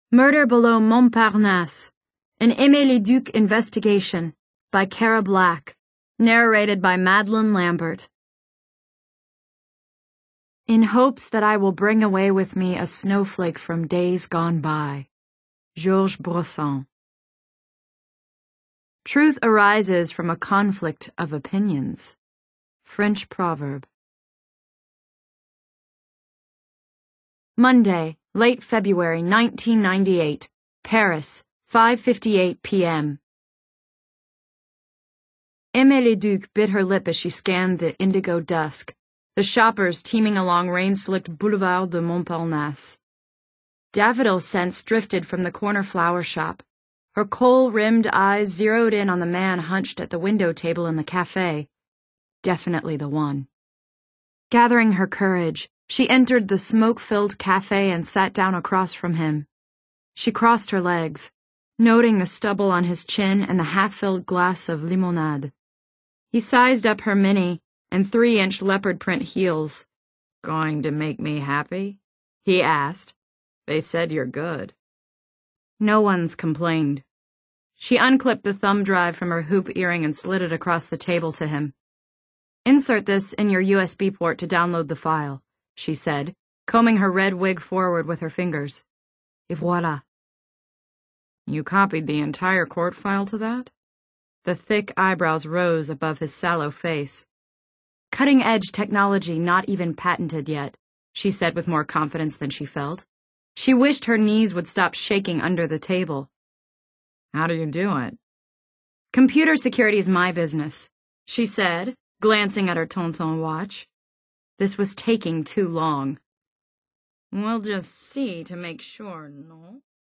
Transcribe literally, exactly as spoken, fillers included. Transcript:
Murder Below Montparnasse, an Aimé Leduc investigation by Cara Black, narrated by Madeline Lambert. In hopes that I will bring away with me a snowflake from days gone by. Georges Brossan. Truth arises from a conflict of opinions. French proverb. Monday, late February nineteen ninety-eight, Paris, five fifty-eight p m Aimé Leduc bit her lip as she scanned the indigo dusk, the shoppers teeming along rain-slicked Boulevard de Montparnasse. Daffodil scents drifted from the corner flower shop. Her kohl-rimmed eyes zeroed in on the man hunched at the window table in the cafe. Definitely the one. Gathering her courage, she entered the smoke-filled cafe and sat down across from him. She crossed her legs, noting the stubble on his chin and the half-filled glass of limonade. He sized up her mini and three-inch leopard-print heels. "Going to make me happy?" he asked. "They said you're good." No one's complained. She unclipped the thumb drive from her hoop earring and slid it across the table to him. "Insert this in your U S B port to download the file," she said, combing her red wig forward with her fingers. Et voilà. "You copied the entire court file to that?" The thick eyebrows rose above his sallow face. "Cutting-edge technology not even patented yet," she said with more confidence than she felt. She wished her knees would stop shaking under the table. "How do you do it?" "Computer security is my business," she said, glancing at her Tonton watch. This was taking too long. "We'll just see to make sure, no?"